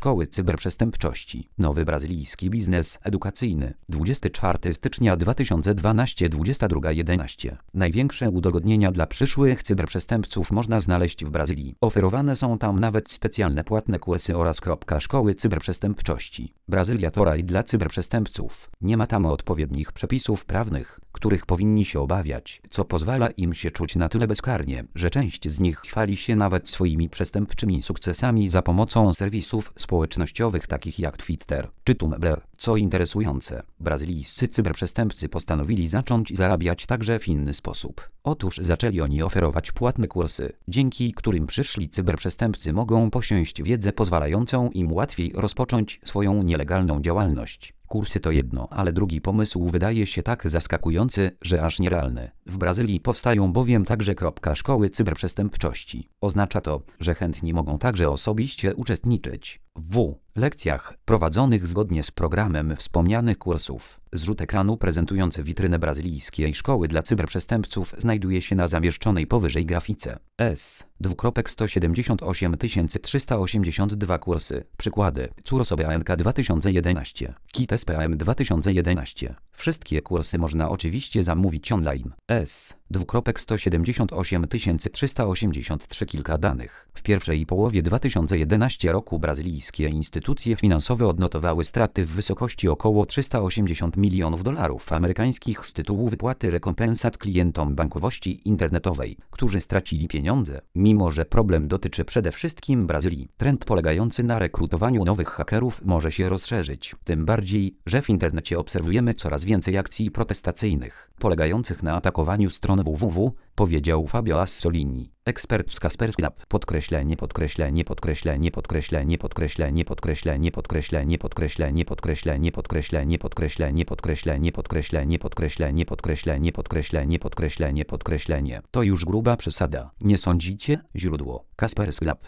Szkoły Cyberprzestępczości. Nowy brazylijski biznes edukacyjny. 24 stycznia 2012 22:11. Największe udogodnienia dla przyszłych cyberprzestępców można znaleźć w Brazylii. Oferowane są tam nawet specjalne płatne kursy oraz Szkoły Cyberprzestępczości. Brazylia to raj dla cyberprzestępców. Nie ma tam odpowiednich przepisów prawnych, których powinni się obawiać, co pozwala im się czuć na tyle bezkarnie, że część z nich chwali się nawet swoimi przestępczymi sukcesami za pomocą serwisów społecznościowych takich jak Twitter czy Tumblr. Co interesujące, brazylijscy cyberprzestępcy postanowili zacząć zarabiać także w inny sposób. Otóż zaczęli oni oferować płatne kursy, dzięki którym przyszli cyberprzestępcy mogą posiąść wiedzę pozwalającą im łatwiej rozpocząć swoją nielegalną działalność. Kursy to jedno, ale drugi pomysł wydaje się tak zaskakujący, że aż nierealny. W Brazylii powstają bowiem także Szkoły Cyberprzestępczości. Oznacza to, że chętni mogą także osobiście uczestniczyć w lekcjach prowadzonych zgodnie z programem wspomnianych kursów. Zrzut ekranu prezentujący witrynę brazylijskiej szkoły dla cyberprzestępców znajduje się na zamieszczonej powyżej grafice. S. 178 382 kursy. Przykłady. CURSO BANK 2011. KIT SPAM 2011. Wszystkie kursy można oczywiście zamówić online. S. 178 383 Kilka danych. W pierwszej połowie 2011 roku brazylijskie instytucje finansowe odnotowały straty w wysokości około $380 milionów amerykańskich z tytułu wypłaty rekompensat klientom bankowości internetowej, którzy stracili pieniądze. Mimo że problem dotyczy przede wszystkim Brazylii, trend polegający na rekrutowaniu nowych hakerów może się rozszerzyć. Tym bardziej, że w internecie obserwujemy coraz więcej akcji protestacyjnych, polegających na atakowaniu stron www, powiedział Fabio Assolini, ekspert z Kaspersky Lab. Podkreślenie to już gruba przesada. Nie sądzicie? Źródło: Kaspersky Lab.